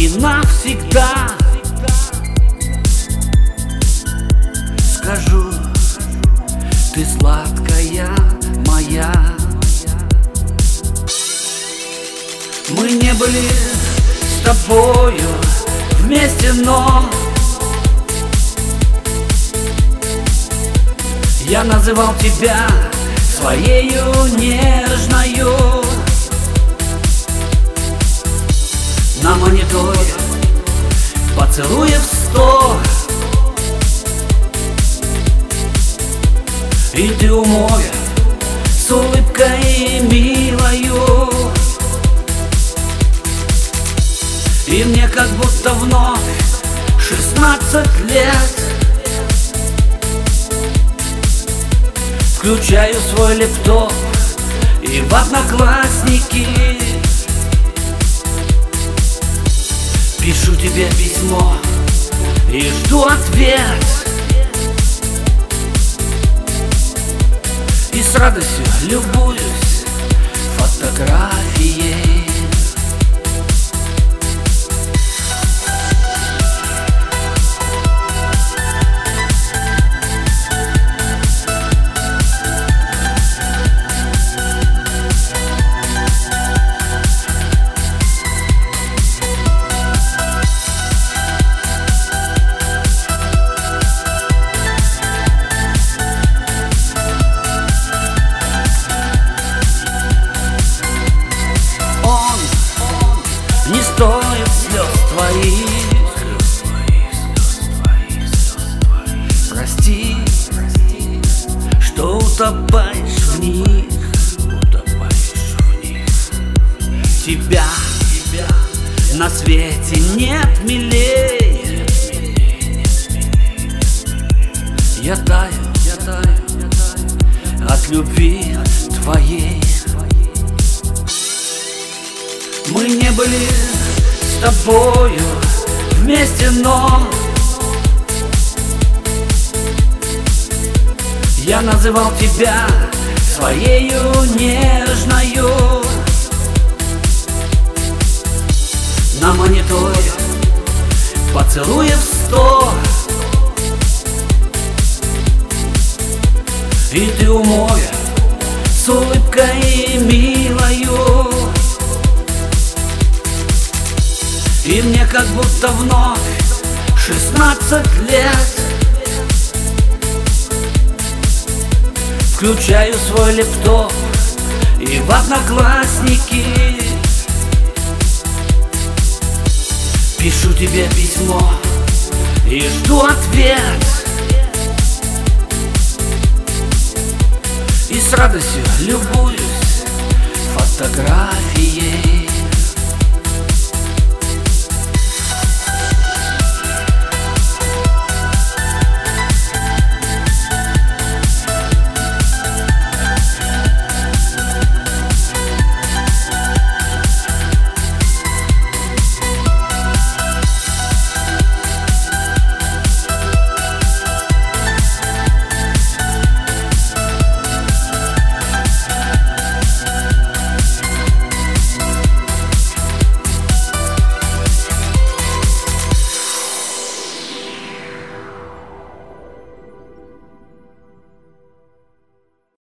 и навсегда. Скажу, ты сладкая моя. Мы не были с тобою вместе, но я называл тебя своею нежною. На мониторе поцелуев 100, и ты у моря с улыбкой милою. И мне как будто вновь 16 лет. Включаю свой лэптоп и в Одноклассники пишу тебе письмо и жду ответ. И с радостью любуюсь фотографией. Не стоит слез твоих. Прости, что утопаешь в них. Тебя на свете нет милей. Я таю от любви твоей. Мы не были с тобою вместе, но я называл тебя своею нежною. На мониторе поцелуев 100, и ты у моря с улыбкой милою. И мне как будто вновь 16 лет. Включаю свой лэптоп и в Одноклассники пишу тебе письмо и жду ответ. И с радостью любуюсь фотографией.